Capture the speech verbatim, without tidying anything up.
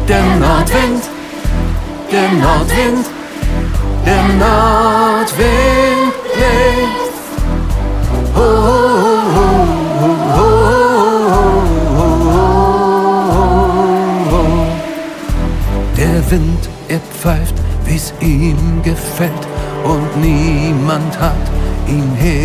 Der Nordwind, der Nordwind, der Nordwind bläst. Oh, oh, oh, oh, oh, oh. Der Wind, er pfeift, wie's ihm gefällt, und niemand hat ihn her.